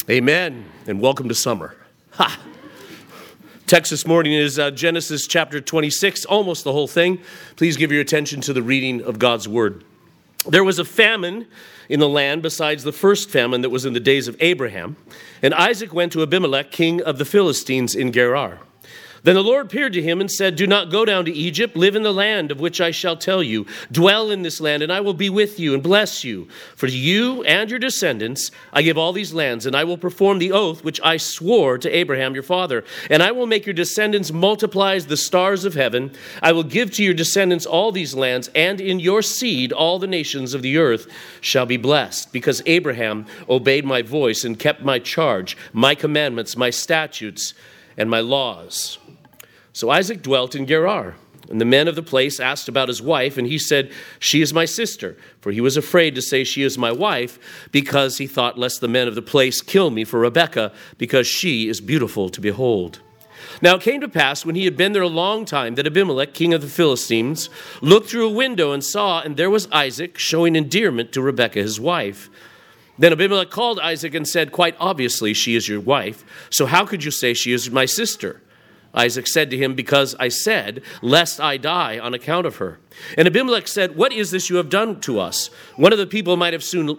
Amen, and welcome to summer. Ha! Text this morning is Genesis chapter 26, almost the whole thing. Please give your attention to the reading of God's word. There was a famine in the land besides the first famine that was in the days of Abraham, and Isaac went to Abimelech, king of the Philistines in Gerar. Then the Lord appeared to him and said, "Do not go down to Egypt. Live in the land of which I shall tell you. Dwell in this land, and I will be with you and bless you. For you and your descendants I give all these lands, and I will perform the oath which I swore to Abraham your father. And I will make your descendants multiply as the stars of heaven. I will give to your descendants all these lands, and in your seed all the nations of the earth shall be blessed, because Abraham obeyed my voice and kept my charge, my commandments, my statutes, and my laws." So Isaac dwelt in Gerar, and the men of the place asked about his wife, and he said, "She is my sister," for he was afraid to say, "She is my wife," because he thought lest the men of the place kill me for Rebekah, because she is beautiful to behold. Now it came to pass, when he had been there a long time, that Abimelech, king of the Philistines, looked through a window and saw, and there was Isaac showing endearment to Rebekah his wife. Then Abimelech called Isaac and said, "Quite obviously she is your wife, so how could you say she is my sister?" Isaac said to him, "Because I said, lest I die on account of her." And Abimelech said, "What is this you have done to us? One of the people might soon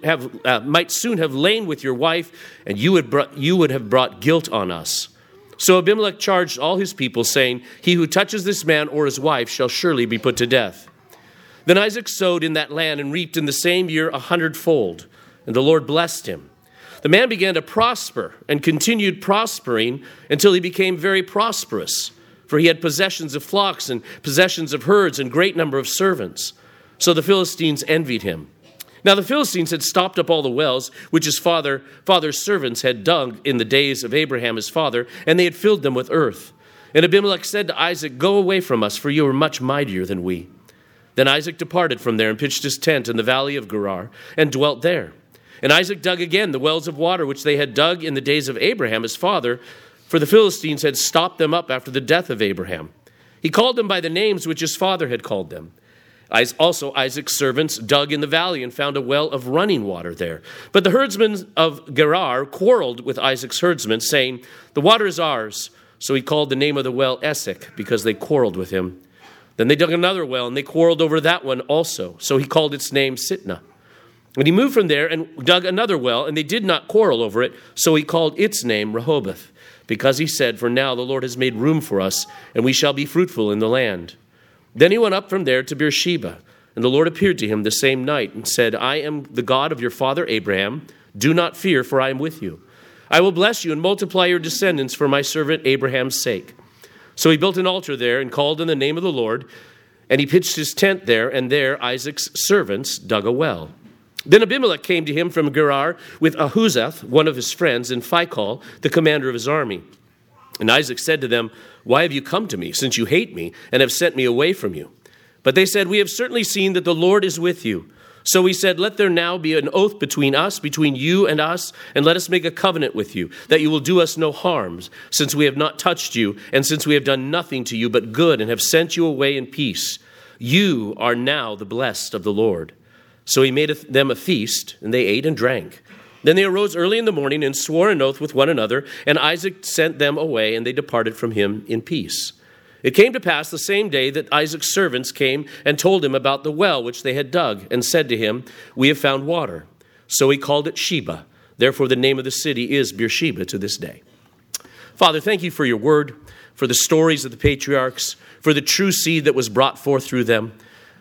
have lain with your wife, and you would have brought guilt on us." So Abimelech charged all his people, saying, "He who touches this man or his wife shall surely be put to death." Then Isaac sowed in that land and reaped in the same year 100-fold, and the Lord blessed him. The man began to prosper and continued prospering until he became very prosperous, for he had possessions of flocks and possessions of herds and great number of servants. So the Philistines envied him. Now the Philistines had stopped up all the wells which his father's servants had dug in the days of Abraham his father, and they had filled them with earth. And Abimelech said to Isaac, "Go away from us, for you are much mightier than we." Then Isaac departed from there and pitched his tent in the valley of Gerar and dwelt there. And Isaac dug again the wells of water which they had dug in the days of Abraham his father, for the Philistines had stopped them up after the death of Abraham. He called them by the names which his father had called them. Also Isaac's servants dug in the valley and found a well of running water there. But the herdsmen of Gerar quarreled with Isaac's herdsmen, saying, "The water is ours." So he called the name of the well Esek, because they quarreled with him. Then they dug another well, and they quarreled over that one also. So he called its name Sitnah. When he moved from there and dug another well, and they did not quarrel over it, so he called its name Rehoboth, because he said, "For now the Lord has made room for us, and we shall be fruitful in the land." Then he went up from there to Beersheba, and the Lord appeared to him the same night and said, "I am the God of your father Abraham. Do not fear, for I am with you. I will bless you and multiply your descendants for my servant Abraham's sake." So he built an altar there and called on the name of the Lord, and he pitched his tent there, and there Isaac's servants dug a well. Then Abimelech came to him from Gerar with Ahuzzath, one of his friends, and Phicol, the commander of his army. And Isaac said to them, "Why have you come to me, since you hate me and have sent me away from you?" But they said, "We have certainly seen that the Lord is with you." So he said, "Let there now be an oath between us, between you and us, and let us make a covenant with you, that you will do us no harms, since we have not touched you, and since we have done nothing to you but good, and have sent you away in peace. You are now the blessed of the Lord." So he made them a feast, and they ate and drank. Then they arose early in the morning and swore an oath with one another, and Isaac sent them away, and they departed from him in peace. It came to pass the same day that Isaac's servants came and told him about the well which they had dug, and said to him, "We have found water." So he called it Sheba. Therefore the name of the city is Beersheba to this day. Father, thank you for your word, for the stories of the patriarchs, for the true seed that was brought forth through them.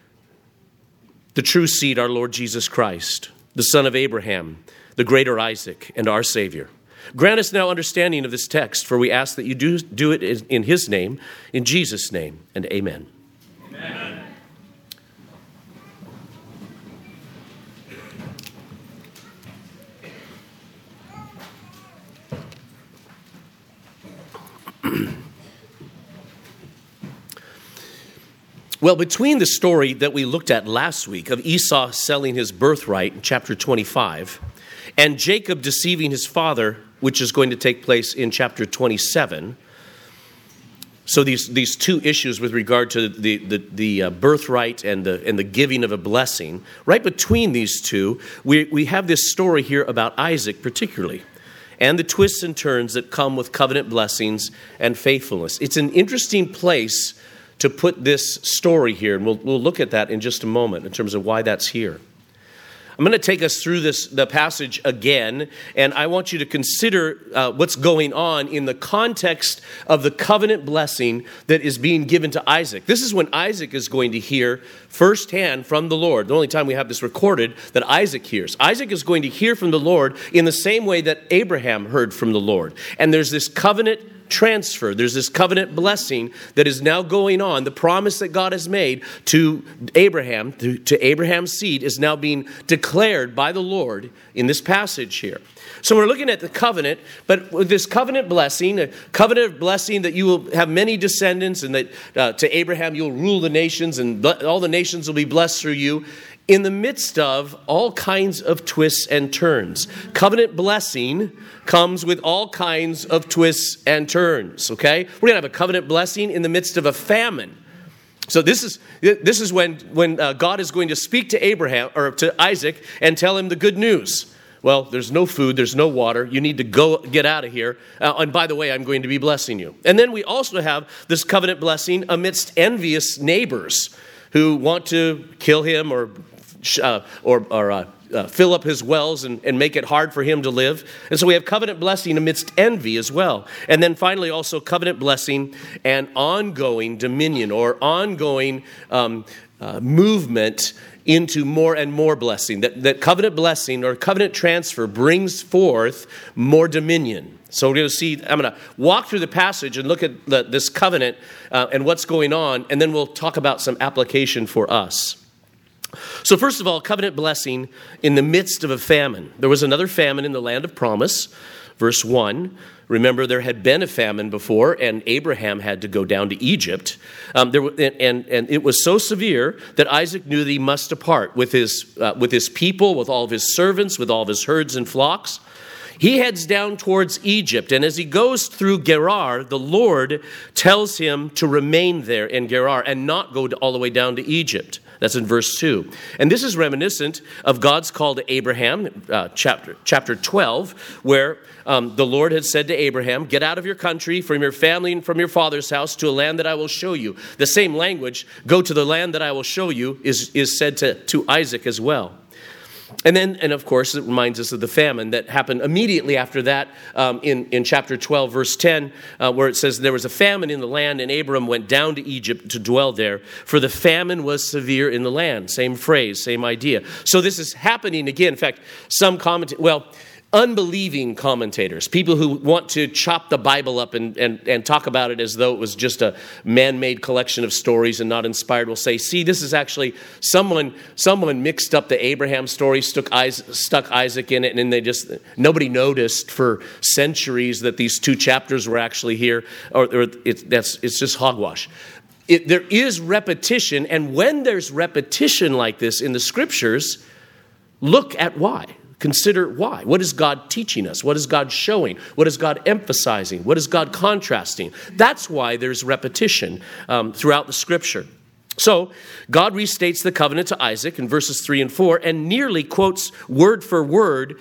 The true seed, our Lord Jesus Christ, the son of Abraham, the greater Isaac, and our Savior. Grant us now understanding of this text, for we ask that you do it in his name, in Jesus' name, and amen. Amen. Well, between the story that we looked at last week of Esau selling his birthright in chapter 25 and Jacob deceiving his father, which is going to take place in chapter 27, so these two issues with regard to the birthright and the giving of a blessing, right between these two, we have this story here about Isaac particularly. and the twists and turns that come with covenant blessings and faithfulness. It's an interesting place to put this story here, and we'll look at that in just a moment in terms of why that's here. I'm going to take us through the passage again, and I want you to consider what's going on in the context of the covenant blessing that is being given to Isaac. This is when Isaac is going to hear firsthand from the Lord. The only time we have this recorded that Isaac hears. Isaac is going to hear from the Lord in the same way that Abraham heard from the Lord. And there's this covenant transfer. There's this covenant blessing that is now going on. The promise that God has made to Abraham, to Abraham's seed, is now being declared by the Lord in this passage here. So we're looking at the covenant, but with this covenant blessing, a covenant blessing that you will have many descendants, and that to Abraham you'll rule the nations, and all the nations will be blessed through you. In the midst of all kinds of twists and turns. Covenant blessing comes with all kinds of twists and turns, okay? We're going to have a covenant blessing in the midst of a famine. So this is when God is going to speak to Abraham or to Isaac and tell him the good news. Well, there's no food, there's no water. You need to go get out of here. And by the way, I'm going to be blessing you. And then we also have this covenant blessing amidst envious neighbors who want to kill him or fill up his wells and make it hard for him to live. And so we have covenant blessing amidst envy as well. And then finally also covenant blessing and ongoing dominion or ongoing movement into more and more blessing. That covenant blessing or covenant transfer brings forth more dominion. So we're going to see, I'm going to walk through the passage and look at this covenant and what's going on, and then we'll talk about some application for us. So first of all, covenant blessing in the midst of a famine. There was another famine in the land of promise. Verse 1, remember there had been a famine before, and Abraham had to go down to Egypt. And it was so severe that Isaac knew that he must depart with his people, with all of his servants, with all of his herds and flocks. He heads down towards Egypt, and as he goes through Gerar, the Lord tells him to remain there in Gerar and not go all the way down to Egypt. That's in verse 2. And this is reminiscent of God's call to Abraham, chapter 12, where the Lord had said to Abraham, get out of your country, from your family and from your father's house to a land that I will show you. The same language, go to the land that I will show you, is said to Isaac as well. And of course, it reminds us of the famine that happened immediately after that in chapter 12, verse 10, where it says, there was a famine in the land, and Abram went down to Egypt to dwell there, for the famine was severe in the land. Same phrase, same idea. So this is happening again. In fact, unbelieving commentators, people who want to chop the Bible up and talk about it as though it was just a man-made collection of stories and not inspired, will say, see, this is actually someone mixed up the Abraham story, stuck Isaac in it, and then nobody noticed for centuries that these two chapters were actually here, or it's just hogwash. There is repetition, and when there's repetition like this in the scriptures, look at why. Consider why. What is God teaching us? What is God showing? What is God emphasizing? What is God contrasting? That's why there's repetition throughout the scripture. So God restates the covenant to Isaac in verses 3 and 4 and nearly quotes word for word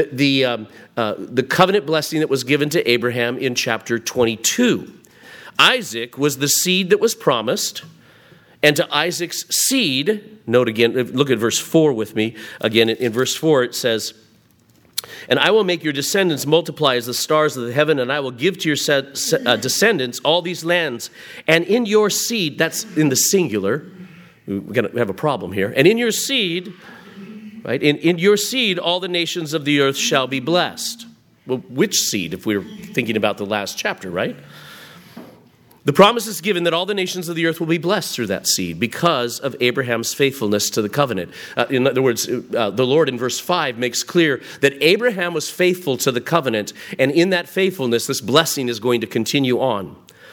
the covenant blessing that was given to Abraham in chapter 22. Isaac was the seed that was promised. And to Isaac's seed, note again, look at verse 4 with me. Again, in verse 4 it says, and I will make your descendants multiply as the stars of the heaven, and I will give to your descendants all these lands. And in your seed, that's in the singular, we're going to have a problem here. And in your seed, right, in your seed, all the nations of the earth shall be blessed. Well, which seed, if we're thinking about the last chapter, right? The promise is given that all the nations of the earth will be blessed through that seed because of Abraham's faithfulness to the covenant. In other words, the Lord in verse 5 makes clear that Abraham was faithful to the covenant, and in that faithfulness, this blessing is going to continue on.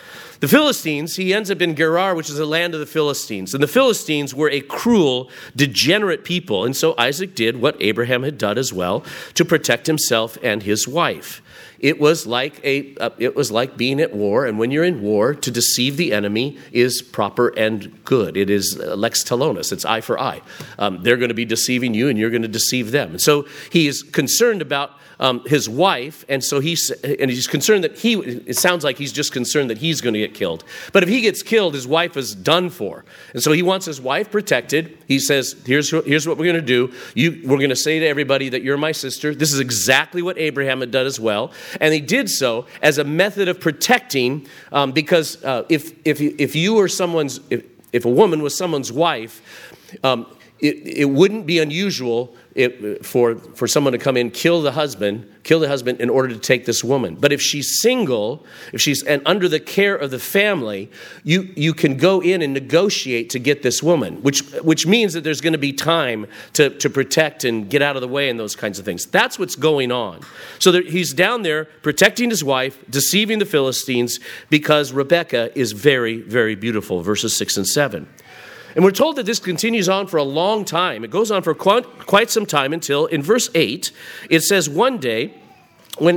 The Philistines, he ends up in Gerar, which is the land of the Philistines. And the Philistines were a cruel, degenerate people. And so Isaac did what Abraham had done as well to protect himself and his wife. It was like being at war, and when you're in war, to deceive the enemy is proper and good. It is lex talionis, it's eye for eye. They're going to be deceiving you, and you're going to deceive them. And so he is concerned about his wife, and so he's concerned that it sounds like he's just concerned that he's going to get killed. But if he gets killed, his wife is done for. And so he wants his wife protected. He says, here's what we're going to do. We're going to say to everybody that you're my sister. This is exactly what Abraham had done as well. And he did so as a method of protecting, because if you were if a woman was someone's wife, it wouldn't be unusual for someone to come in, kill the husband in order to take this woman. But if she's single, and under the care of the family, you can go in and negotiate to get this woman, which means that there's going to be time to protect and get out of the way and those kinds of things. That's what's going on. So he's down there protecting his wife, deceiving the Philistines, because Rebekah is very, very beautiful, verses 6 and 7. And we're told that this continues on for a long time. It goes on for quite some time until, in verse 8, it says, one day when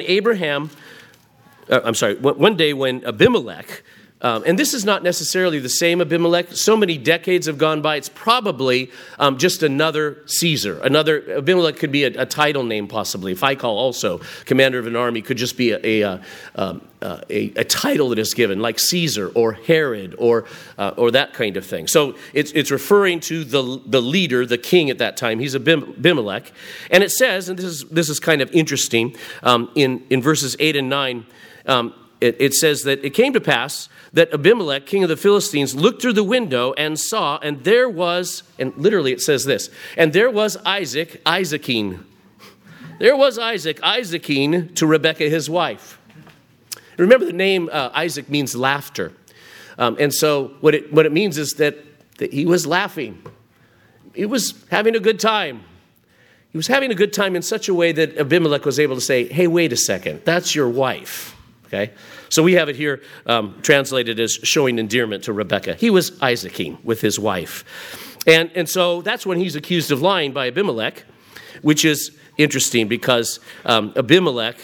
Abimelech, and this is not necessarily the same Abimelech. So many decades have gone by. It's probably just another Caesar. Another Abimelech could be a title name, possibly. Phicol, also commander of an army, could just be a title that is given, like Caesar or Herod or that kind of thing. So it's referring to the leader, the king at that time. He's Abimelech, and it says, and this is kind of interesting, in verses 8 and 9. It says that it came to pass that Abimelech, king of the Philistines, looked through the window and saw, and there was, and literally it says this, and there was Isaacine. There was Isaacine to Rebekah, his wife. Remember, the name Isaac means laughter. And so what it means is that he was laughing. He was having a good time. He was having a good time in such a way that Abimelech was able to say, hey, wait a second, that's your wife. Okay, so we have it here translated as showing endearment to Rebekah. He was Isaacing with his wife. And so that's when he's accused of lying by Abimelech, which is interesting because Abimelech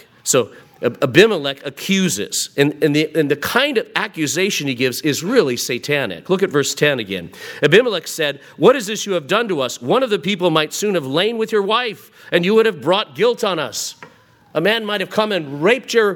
accuses. And the kind of accusation he gives is really satanic. Look at verse 10 again. Abimelech said, what is this you have done to us? One of the people might soon have lain with your wife, and you would have brought guilt on us. A man might have come and raped her,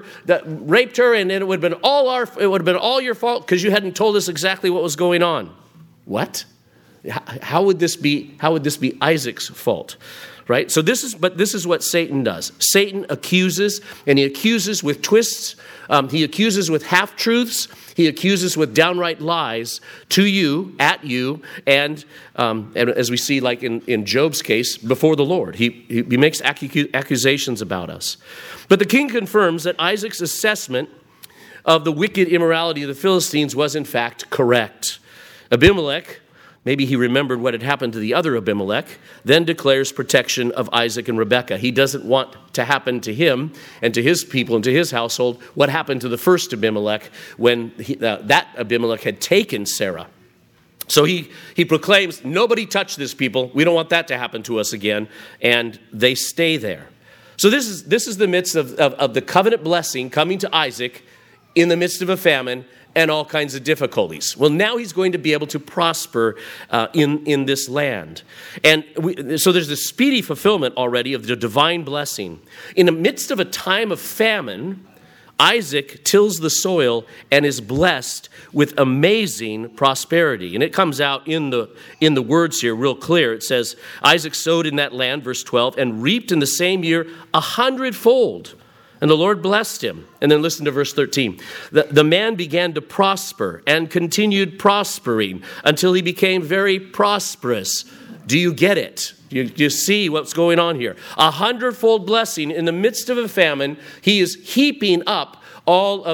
and it would have been all your fault because you hadn't told us exactly what was going on. What? How would this be Isaac's fault? Right? So this is what Satan does. Satan accuses, and he accuses with twists. He accuses with half-truths. He accuses with downright lies to you, at you, and as we see, like in Job's case, before the Lord. He makes accusations about us. But the king confirms that Isaac's assessment of the wicked immorality of the Philistines was in fact correct. Abimelech, maybe he remembered what had happened to the other Abimelech, then declares protection of Isaac and Rebekah. He doesn't want to happen to him and to his people and to his household what happened to the first Abimelech when that Abimelech had taken Sarah. So he proclaims, nobody touch this people. We don't want that to happen to us again. And they stay there. So this is the midst of the covenant blessing coming to Isaac in the midst of a famine and all kinds of difficulties. Well, now he's going to be able to prosper in this land. And so there's this speedy fulfillment already of the divine blessing. In the midst of a time of famine, Isaac tills the soil and is blessed with amazing prosperity. And it comes out in the words here real clear. It says, Isaac sowed in that land, verse 12, and reaped in the same year 100-fold. And the Lord blessed him. And then listen to verse 13. The man began to prosper and continued prospering until he became very prosperous. Do you get it? Do you see what's going on here? 100-fold blessing in the midst of a famine. He is heaping up all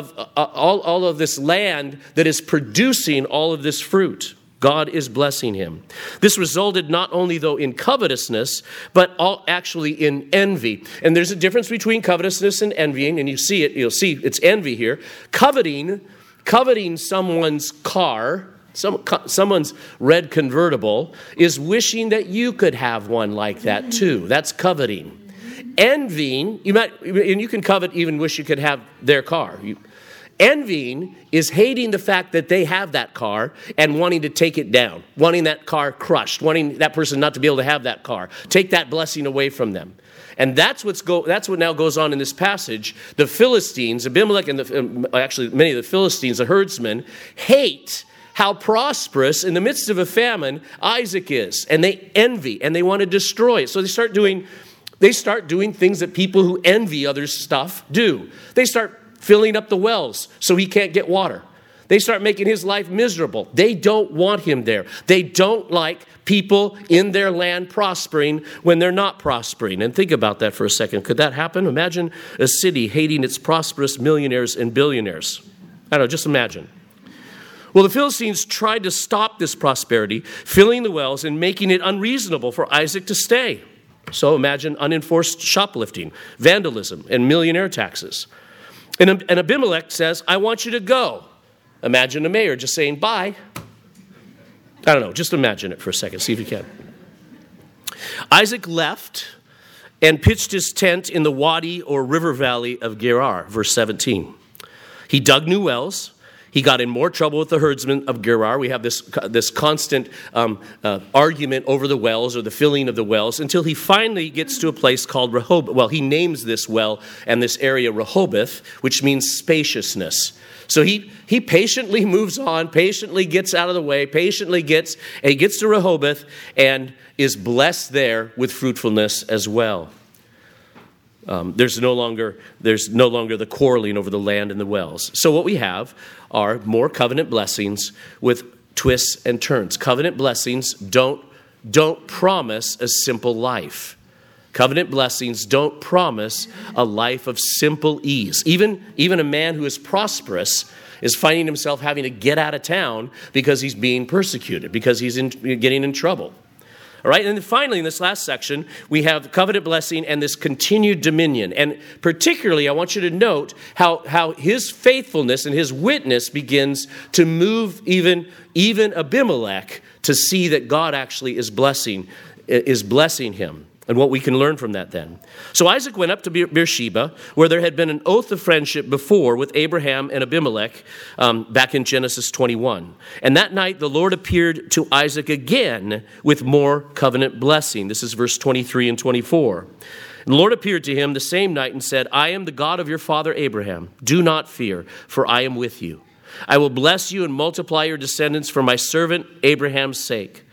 of this land that is producing all of this fruit. God is blessing him. This resulted not only, though, in covetousness, but actually in envy. And there's a difference between covetousness and envying, and you'll see it's envy here. Coveting Coveting someone's car, someone's red convertible, is wishing that you could have one like that too. That's coveting. Envying, and you can covet even wish you could have their car. Envying is hating the fact that they have that car and wanting to take it down, wanting that car crushed, wanting that person not to be able to have that car, take that blessing away from them. And that's what now goes on in this passage. The Philistines, Abimelech and actually many of the Philistines, the herdsmen, hate how prosperous in the midst of a famine Isaac is. And they envy and they want to destroy it. So they start doing things that people who envy others' stuff do. They start filling up the wells so he can't get water. They start making his life miserable. They don't want him there. They don't like people in their land prospering when they're not prospering. And think about that for a second. Could that happen? Imagine a city hating its prosperous millionaires and billionaires. I don't know, just imagine. Well, the Philistines tried to stop this prosperity, filling the wells and making it unreasonable for Isaac to stay. So imagine unenforced shoplifting, vandalism, and millionaire taxes. And Abimelech says, I want you to go. Imagine a mayor just saying, bye. I don't know, just imagine it for a second, see if you can. Isaac left and pitched his tent in the wadi or river valley of Gerar, verse 17. He dug new wells. He got in more trouble with the herdsmen of Gerar. We have this constant argument over the wells or the filling of the wells until he finally gets to a place called Rehoboth. Well, he names this well and this area Rehoboth, which means spaciousness. So he patiently moves on, patiently gets out of the way, he gets to Rehoboth and is blessed there with fruitfulness as well. There's no longer the quarreling over the land and the wells. So what we have are more covenant blessings with twists and turns. Covenant blessings don't promise a simple life. Covenant blessings don't promise a life of simple ease. Even a man who is prosperous is finding himself having to get out of town because he's being persecuted, because he's getting in trouble. All right, and then finally, in this last section, we have covenant blessing and this continued dominion. And particularly, I want you to note how his faithfulness and his witness begins to move even Abimelech to see that God actually is blessing him. And what we can learn from that then. So Isaac went up to Beersheba, where there had been an oath of friendship before with Abraham and Abimelech back in Genesis 21. And that night the Lord appeared to Isaac again with more covenant blessing. This is verse 23 and 24. And the Lord appeared to him the same night and said, I am the God of your father Abraham. Do not fear, for I am with you. I will bless you and multiply your descendants for my servant Abraham's sake.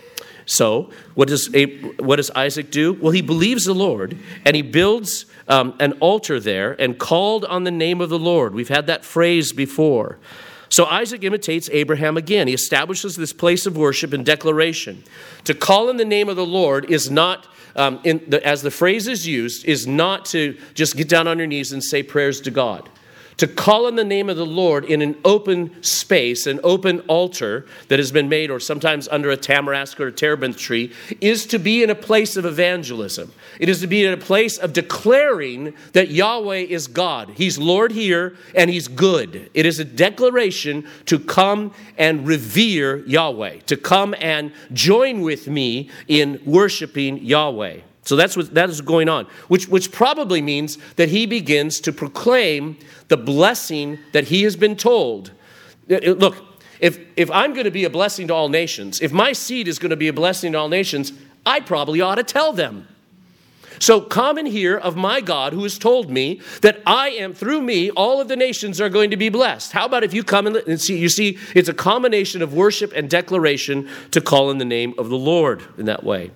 So, what does Isaac do? Well, he believes the Lord, and he builds an altar there and called on the name of the Lord. We've had that phrase before. So Isaac imitates Abraham again. He establishes this place of worship and declaration. To call in the name of the Lord is not, as the phrase is used, is not to just get down on your knees and say prayers to God. To call on the name of the Lord in an open space, an open altar that has been made, or sometimes under a tamarisk or a terebinth tree, is to be in a place of evangelism. It is to be in a place of declaring that Yahweh is God. He's Lord here, and He's good. It is a declaration to come and revere Yahweh, to come and join with me in worshiping Yahweh. So that is going on, which probably means that he begins to proclaim the blessing that he has been told. Look, if I'm going to be a blessing to all nations, if my seed is going to be a blessing to all nations, I probably ought to tell them. So come and hear of my God who has told me that I am, through me, all of the nations are going to be blessed. How about if you come and see, you see, it's a combination of worship and declaration to call in the name of the Lord in that way.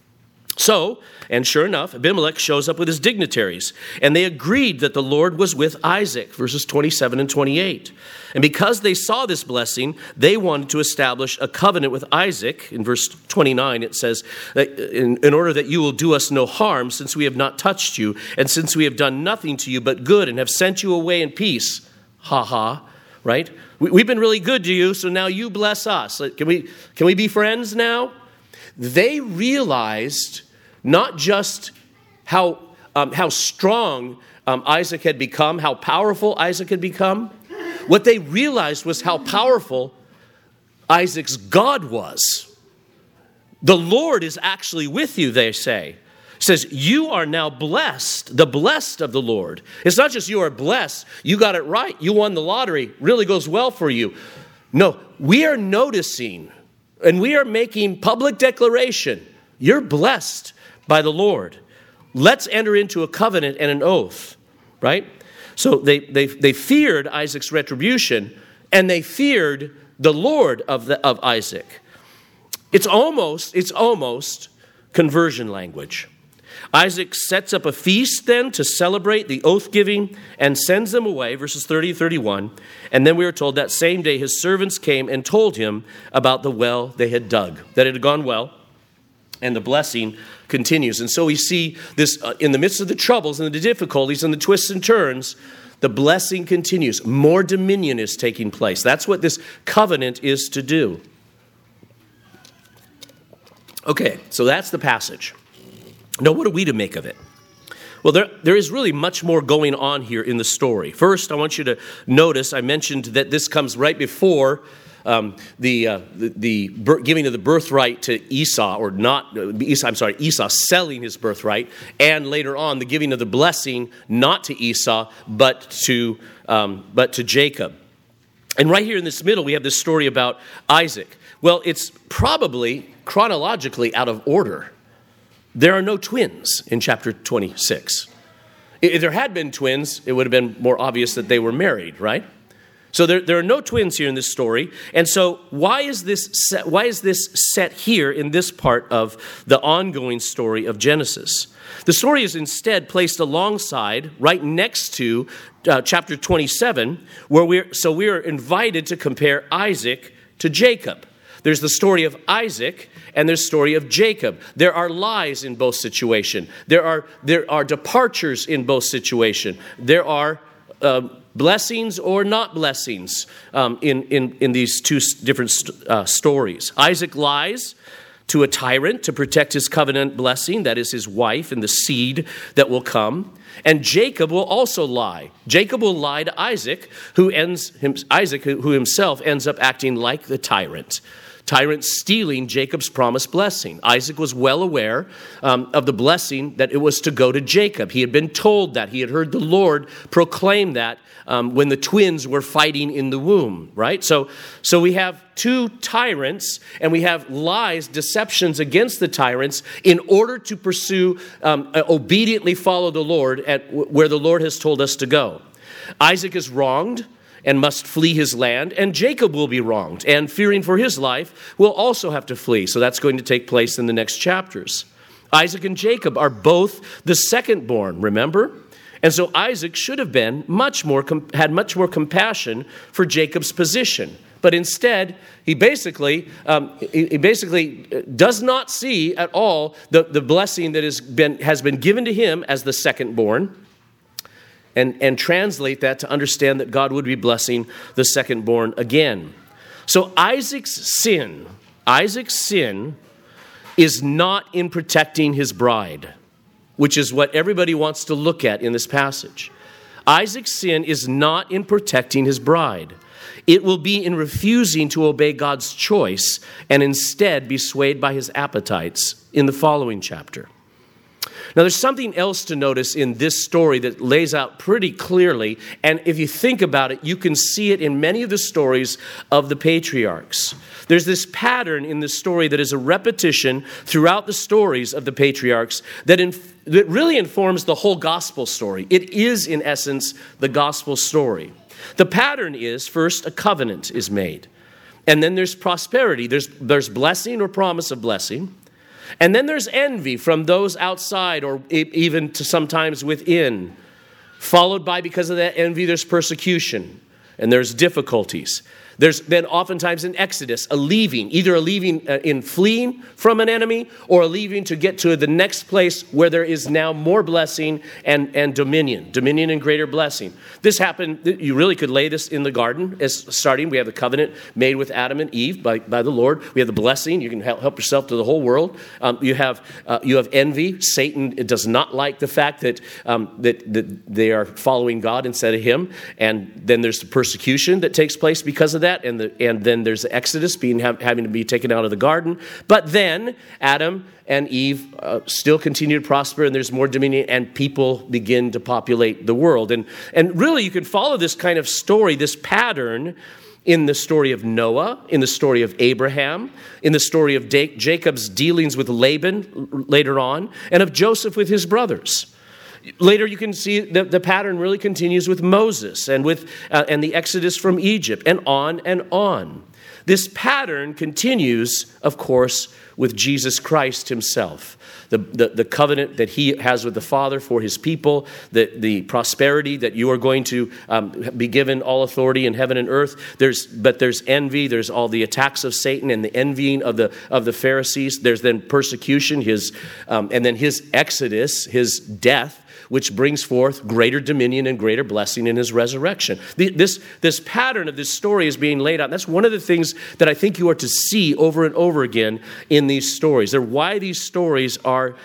So, and sure enough, Abimelech shows up with his dignitaries, and they agreed that the Lord was with Isaac, verses 27 and 28. And because they saw this blessing, they wanted to establish a covenant with Isaac. In verse 29, it says, that in order that you will do us no harm, since we have not touched you, and since we have done nothing to you but good, and have sent you away in peace. Ha ha, right? We've been really good to you, so now you bless us. Can we be friends now? They realized not just how strong Isaac had become, how powerful Isaac had become, What they realized was how powerful Isaac's God was. The Lord is actually with you, they say. It says, you are now blessed, the blessed of the Lord. It's not just you are blessed, you got it right, you won the lottery, really goes well for you. No, we are noticing and we are making public declaration, you're blessed by the Lord. Let's enter into a covenant and an oath, right? So they feared Isaac's retribution, and they feared the Lord of Isaac. It's almost conversion language. Isaac sets up a feast then to celebrate the oath giving and sends them away, verses 30 to 31. And then we are told that same day his servants came and told him about the well they had dug, that it had gone well, and the blessing continues. And so we see this in the midst of the troubles and the difficulties and the twists and turns, the blessing continues. More dominion is taking place. That's what this covenant is to do. Okay, so that's the passage. Now, what are we to make of it? Well, there is really much more going on here in the story. First, I want you to notice, I mentioned that this comes right before the giving of the birthright to Esau, or not Esau. I'm sorry, Esau selling his birthright, and later on the giving of the blessing not to Esau but to Jacob. And right here in this middle, we have this story about Isaac. Well, it's probably chronologically out of order. There are no twins in chapter 26. If there had been twins, it would have been more obvious that they were married, right? So there are no twins here in this story. And so why is this set here in this part of the ongoing story of Genesis? The story is instead placed alongside, right next to chapter 27, where we are invited to compare Isaac to Jacob. There's the story of Isaac and there's the story of Jacob. There are lies in both situations. There are departures in both situations. There are blessings or not blessings in these two different stories. Isaac lies to a tyrant to protect his covenant blessing, that is his wife and the seed that will come. And Jacob will also lie. Jacob will lie to Isaac, who himself ends up acting like the tyrant. Tyrant stealing Jacob's promised blessing. Isaac was well aware of the blessing that it was to go to Jacob. He had been told that. He had heard the Lord proclaim that when the twins were fighting in the womb, right? So we have two tyrants, and we have lies, deceptions against the tyrants in order to pursue, obediently follow the Lord at where the Lord has told us to go. Isaac is wronged and must flee his land, and Jacob will be wronged, and fearing for his life will also have to flee. So that's going to take place in the next chapters. Isaac and Jacob are both the second born, remember? And so Isaac should have been had much more compassion for Jacob's position. But instead, he basically does not see at all the blessing that has been given to him as the second born. And translate that to understand that God would be blessing the secondborn again. So Isaac's sin is not in protecting his bride, which is what everybody wants to look at in this passage. Isaac's sin is not in protecting his bride. It will be in refusing to obey God's choice and instead be swayed by his appetites in the following chapter. Now, there's something else to notice in this story that lays out pretty clearly, and if you think about it, you can see it in many of the stories of the patriarchs. There's this pattern in the story that is a repetition throughout the stories of the patriarchs that really informs the whole gospel story. It is, in essence, the gospel story. The pattern is, first, a covenant is made, and then there's prosperity. There's blessing or promise of blessing. And then there's envy from those outside or even to sometimes within, followed by, because of that envy, there's persecution and there's difficulties. There's then oftentimes an exodus, a leaving, either a leaving in fleeing from an enemy or a leaving to get to the next place where there is now more blessing and dominion and greater blessing. This happened, you really could lay this in the garden as starting. We have the covenant made with Adam and Eve by the Lord. We have the blessing. You can help yourself to the whole world. You have envy. Satan does not like the fact that they are following God instead of him. And then there's the persecution that takes place because of that, and then there's the exodus having to be taken out of the garden. But then Adam and Eve still continue to prosper, and there's more dominion, and people begin to populate the world. And really, you can follow this kind of story, this pattern, in the story of Noah, in the story of Abraham, in the story of Jacob's dealings with Laban later on, and of Joseph with his brothers. Later, you can see the pattern really continues with Moses and with and the Exodus from Egypt, and on and on. This pattern continues, of course, with Jesus Christ himself. The covenant that he has with the Father for his people, the prosperity that you are going to be given all authority in heaven and earth. But there's envy. There's all the attacks of Satan and the envying of the Pharisees. There's then persecution, and then his exodus, his death, which brings forth greater dominion and greater blessing in his resurrection. This pattern of this story is being laid out. And that's one of the things that I think you are to see over and over again in these stories. They're why these stories are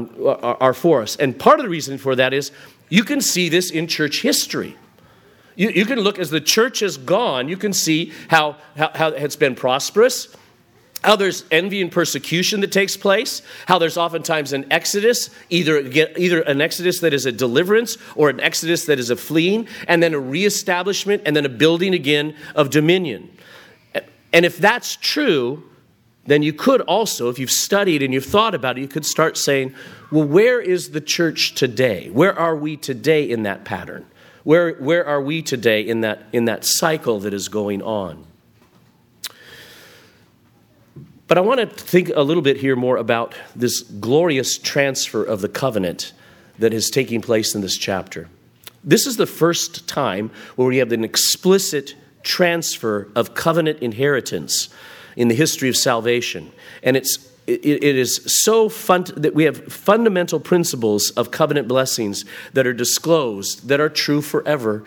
for us. And part of the reason for that is you can see this in church history. You can look as the church has gone, you can see how it's been prosperous, how there's envy and persecution that takes place, how there's oftentimes an exodus, either an exodus that is a deliverance or an exodus that is a fleeing, and then a reestablishment, and then a building again of dominion. And if that's true, then you could also, if you've studied and you've thought about it, you could start saying, well, where is the church today? Where are we today in that pattern? Where are we today in that cycle that is going on? But I want to think a little bit here more about this glorious transfer of the covenant that is taking place in this chapter. This is the first time where we have an explicit transfer of covenant inheritance in the history of salvation. And it is so fun that we have fundamental principles of covenant blessings that are disclosed, that are true forever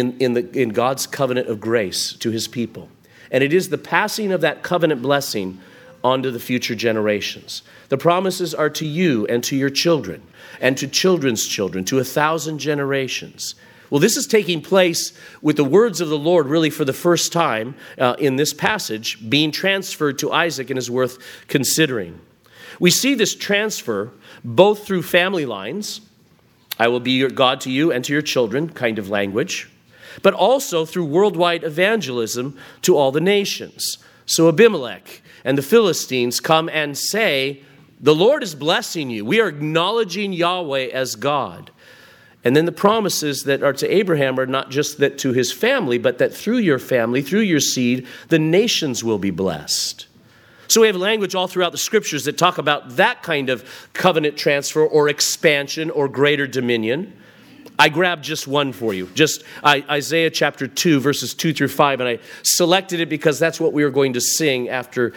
in God's covenant of grace to his people. And it is the passing of that covenant blessing onto the future generations. The promises are to you and to your children and to children's children, to 1,000 generations. Well, this is taking place with the words of the Lord really for the first time in this passage being transferred to Isaac, and is worth considering. We see this transfer both through family lines, I will be your God to you and to your children kind of language, but also through worldwide evangelism to all the nations. So Abimelech and the Philistines come and say, the Lord is blessing you. We are acknowledging Yahweh as God. And then the promises that are to Abraham are not just that to his family, but that through your family, through your seed, the nations will be blessed. So we have language all throughout the scriptures that talk about that kind of covenant transfer or expansion or greater dominion. I grabbed just one for you, just Isaiah chapter 2, verses 2 through 5, and I selected it because that's what we are going to sing after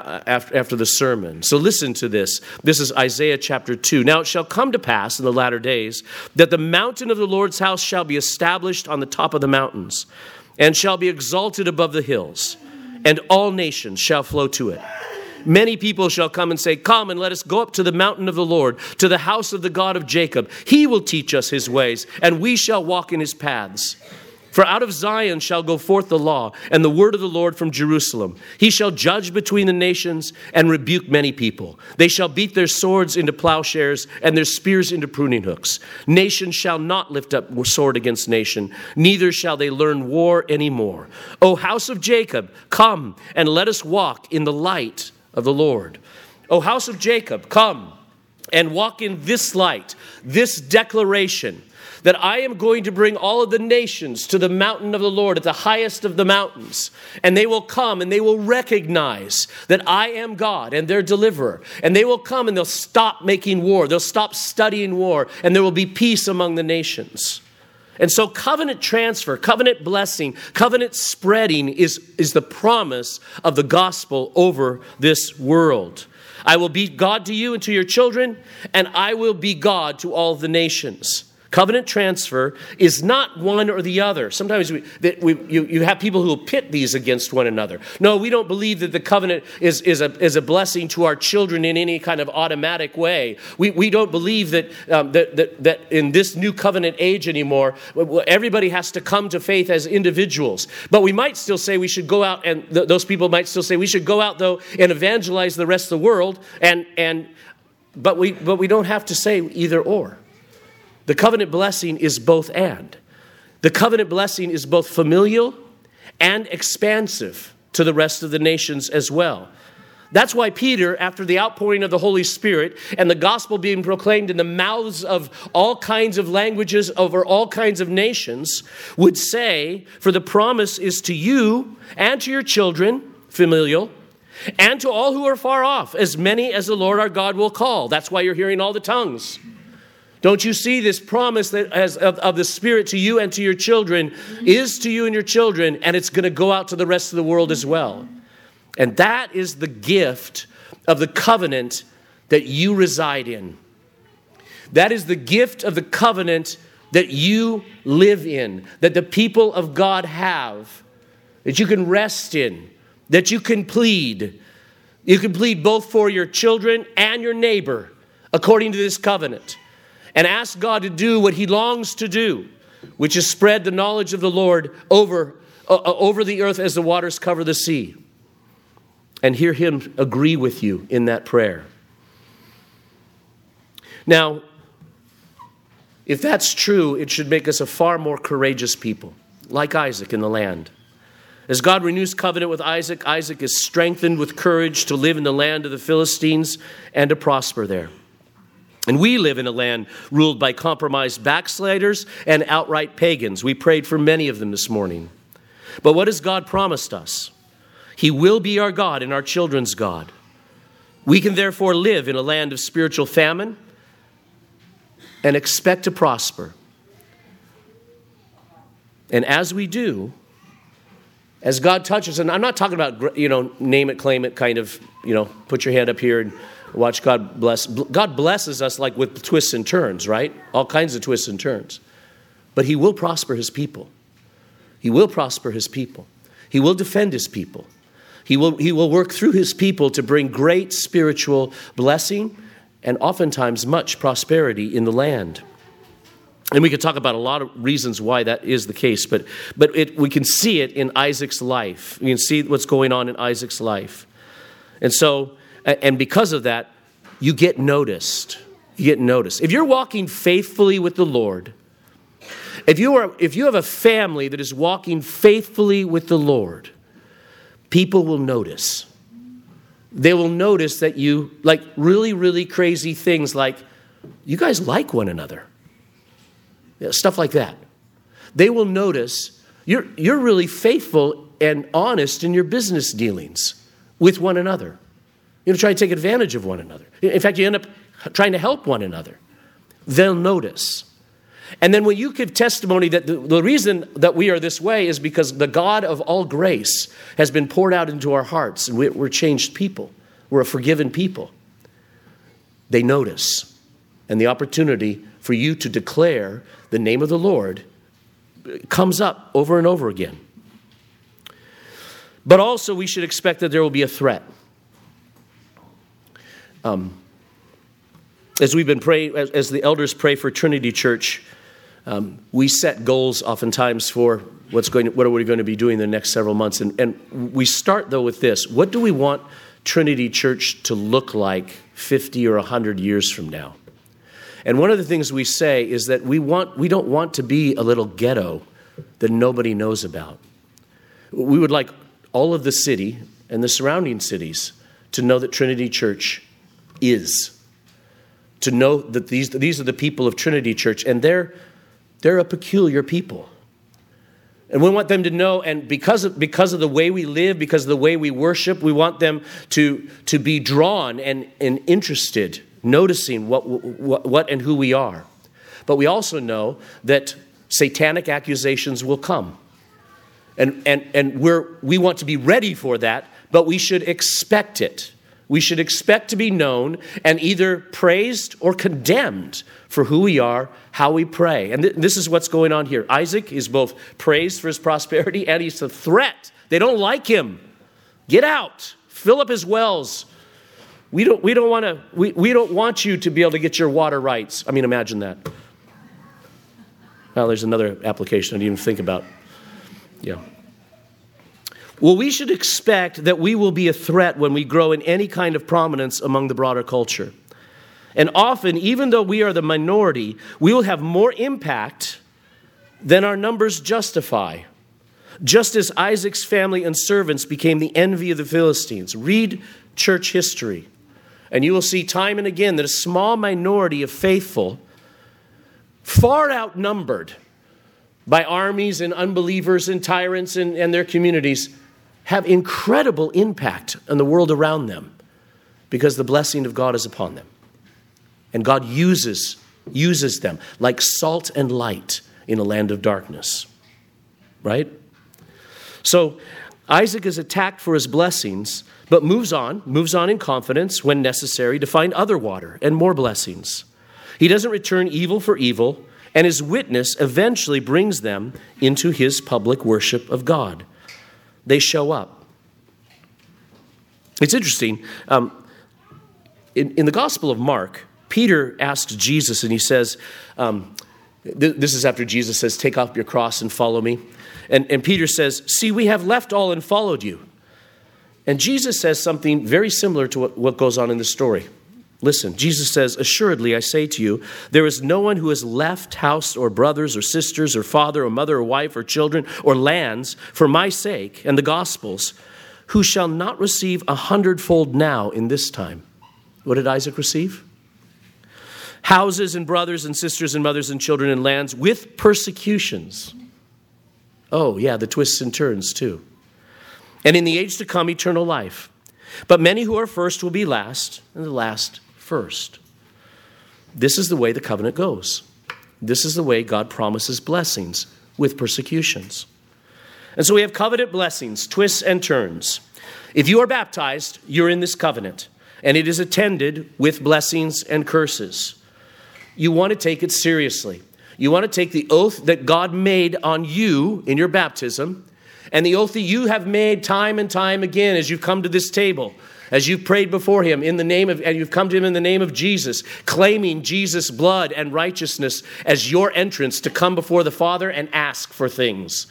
the sermon. So listen to this. This is Isaiah chapter 2. Now it shall come to pass in the latter days that the mountain of the Lord's house shall be established on the top of the mountains, and shall be exalted above the hills, and all nations shall flow to it. Many people shall come and say, come and let us go up to the mountain of the Lord, to the house of the God of Jacob. He will teach us his ways, and we shall walk in his paths. For out of Zion shall go forth the law, and the word of the Lord from Jerusalem. He shall judge between the nations and rebuke many people. They shall beat their swords into plowshares and their spears into pruning hooks. Nation shall not lift up sword against nation, neither shall they learn war anymore. O house of Jacob, come and let us walk in the light of the Lord. O house of Jacob, come and walk in this light, this declaration that I am going to bring all of the nations to the mountain of the Lord, at the highest of the mountains. And they will come and they will recognize that I am God and their deliverer. And they will come and they'll stop making war. They'll stop studying war, and there will be peace among the nations. And so covenant transfer, covenant blessing, covenant spreading is the promise of the gospel over this world. I will be God to you and to your children, and I will be God to all the nations. Covenant transfer is not one or the other. Sometimes you have people who will pit these against one another. No, we don't believe that the covenant is a blessing to our children in any kind of automatic way. We don't believe that in this new covenant age anymore, everybody has to come to faith as individuals. But we might still say we should go out, and those people might still say we should go out, though, and evangelize the rest of the world. But we don't have to say either or. The covenant blessing is both and. The covenant blessing is both familial and expansive to the rest of the nations as well. That's why Peter, after the outpouring of the Holy Spirit and the gospel being proclaimed in the mouths of all kinds of languages over all kinds of nations, would say, for the promise is to you and to your children, familial, and to all who are far off, as many as the Lord our God will call. That's why you're hearing all the tongues. Don't you see this promise that of the Spirit to you and to your children is to you and your children, and it's going to go out to the rest of the world as well. And that is the gift of the covenant that you reside in. That is the gift of the covenant that you live in, that the people of God have, that you can rest in, that you can plead. You can plead both for your children and your neighbor according to this covenant. And ask God to do what he longs to do, which is spread the knowledge of the Lord over the earth as the waters cover the sea. And hear him agree with you in that prayer. Now, if that's true, it should make us a far more courageous people, like Isaac in the land. As God renews covenant with Isaac, Isaac is strengthened with courage to live in the land of the Philistines and to prosper there. And we live in a land ruled by compromised backsliders and outright pagans. We prayed for many of them this morning. But what has God promised us? He will be our God and our children's God. We can therefore live in a land of spiritual famine and expect to prosper. And as we do, as God touches, and I'm not talking about, name it, claim it, kind of, put your hand up here and watch God bless. God blesses us like with twists and turns, right? All kinds of twists and turns. But he will prosper his people. He will prosper his people. He will defend his people. He will work through his people to bring great spiritual blessing and oftentimes much prosperity in the land. And we could talk about a lot of reasons why that is the case, but we can see it in Isaac's life. We can see what's going on in Isaac's life. And because of that, you get noticed. You get noticed. If you're walking faithfully with the Lord, if you have a family that is walking faithfully with the Lord, people will notice. They will notice that you like really, really crazy things like you guys like one another. Stuff like that. They will notice you're really faithful and honest in your business dealings with one another. You try to take advantage of one another. In fact, you end up trying to help one another. They'll notice. And then when you give testimony that the reason that we are this way is because the God of all grace has been poured out into our hearts, and we're changed people. We're a forgiven people. They notice. And the opportunity for you to declare the name of the Lord comes up over and over again. But also we should expect that there will be a threat. As we've been praying, as the elders pray for Trinity Church, we set goals oftentimes for what are we going to be doing in the next several months. And we start, though, with this. What do we want Trinity Church to look like 50 or 100 years from now? And one of the things we say is that we don't want to be a little ghetto that nobody knows about. We would like all of the city and the surrounding cities to know that Trinity Church is. To know that these are the people of Trinity Church, and they're a peculiar people. And we want them to know, and because of the way we live, because of the way we worship, we want them to be drawn and interested, noticing what and who we are. But we also know that satanic accusations will come. And we want to be ready for that, but we should expect it. We should expect to be known and either praised or condemned for who we are, how we pray. And this is what's going on here. Isaac is both praised for his prosperity and he's a threat. They don't like him. Get out. Fill up his wells. We don't want you to be able to get your water rights. I mean, imagine that. Well, there's another application I didn't even think about. Yeah. Well, we should expect that we will be a threat when we grow in any kind of prominence among the broader culture. And often, even though we are the minority, we will have more impact than our numbers justify. Just as Isaac's family and servants became the envy of the Philistines. Read church history, and you will see time and again that a small minority of faithful, far outnumbered by armies and unbelievers and tyrants and their communities, have incredible impact on the world around them because the blessing of God is upon them. And God uses them like salt and light in a land of darkness. Right? So Isaac is attacked for his blessings, but moves on in confidence when necessary to find other water and more blessings. He doesn't return evil for evil, and his witness eventually brings them into his public worship of God. They show up. It's interesting. In the Gospel of Mark, Peter asks Jesus, and he says, this is after Jesus says, take up your cross and follow me. And Peter says, see, we have left all and followed you. And Jesus says something very similar to what goes on in the story. Listen, Jesus says, assuredly, I say to you, there is no one who has left house or brothers or sisters or father or mother or wife or children or lands for my sake and the gospel's who shall not receive 100-fold now in this time. What did Isaac receive? Houses and brothers and sisters and mothers and children and lands with persecutions. Oh, yeah, the twists and turns too. And in the age to come, eternal life. But many who are first will be last, and the last first. This is the way the covenant goes. This is the way God promises blessings with persecutions. And so we have covenant blessings, twists and turns. If you are baptized, you're in this covenant, and it is attended with blessings and curses. You want to take it seriously. You want to take the oath that God made on you in your baptism, and the oath that you have made time and time again as you've come to this table, as you've prayed before him and you've come to him in the name of Jesus, claiming Jesus' blood and righteousness as your entrance to come before the Father and ask for things.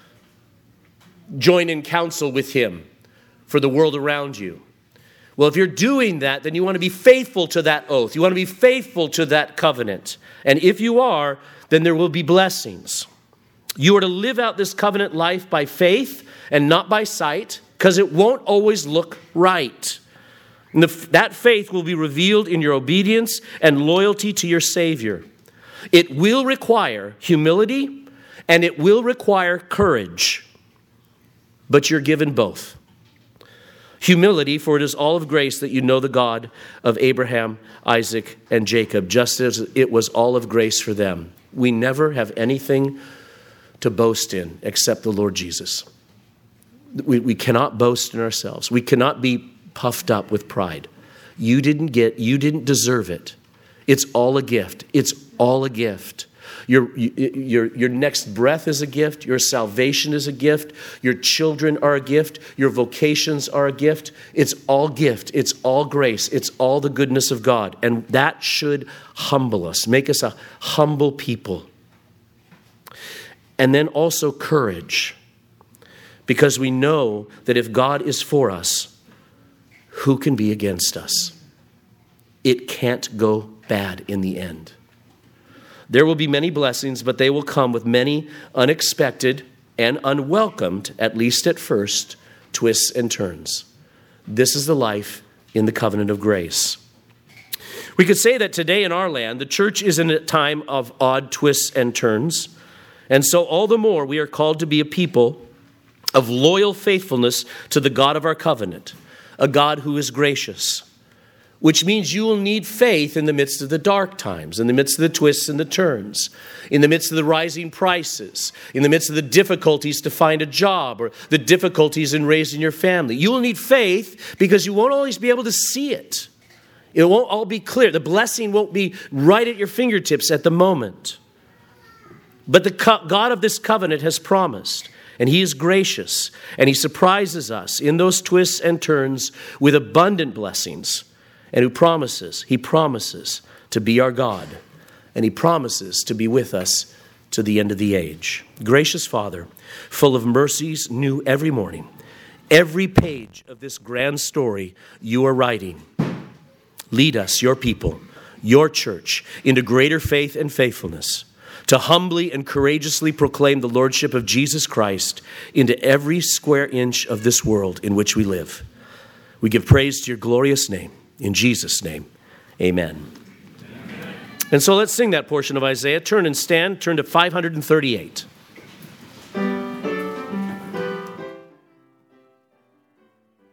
Join in counsel with him for the world around you. Well, if you're doing that, then you want to be faithful to that oath. You want to be faithful to that covenant. And if you are, then there will be blessings. You are to live out this covenant life by faith and not by sight, because it won't always look right. And that faith will be revealed in your obedience and loyalty to your Savior. It will require humility and it will require courage, but you're given both. Humility, for it is all of grace that you know the God of Abraham, Isaac, and Jacob, just as it was all of grace for them. We never have anything to boast in except the Lord Jesus. We cannot boast in ourselves. We cannot be puffed up with pride. You didn't deserve it. It's all a gift. It's all a gift. Your next breath is a gift. Your salvation is a gift. Your children are a gift. Your vocations are a gift. It's all gift. It's all grace. It's all the goodness of God. And that should humble us, make us a humble people. And then also courage. Because we know that if God is for us, who can be against us? It can't go bad in the end. There will be many blessings, but they will come with many unexpected and unwelcomed, at least at first, twists and turns. This is the life in the covenant of grace. We could say that today in our land, the church is in a time of odd twists and turns. And so all the more we are called to be a people of loyal faithfulness to the God of our covenant, a God who is gracious. which means you will need faith in the midst of the dark times, in the midst of the twists and the turns, in the midst of the rising prices, in the midst of the difficulties to find a job or the difficulties in raising your family. You will need faith because you won't always be able to see it. It won't all be clear. The blessing won't be right at your fingertips at the moment. But the God of this covenant has promised, and He is gracious, and He surprises us in those twists and turns with abundant blessings. And He promises to be our God, and He promises to be with us to the end of the age. Gracious Father, full of mercies new every morning, every page of this grand story you are writing. Lead us, your people, your church, into greater faith and faithfulness, to humbly and courageously proclaim the Lordship of Jesus Christ into every square inch of this world in which we live. We give praise to your glorious name. In Jesus' name, amen. And so let's sing that portion of Isaiah. Turn and stand. Turn to 538.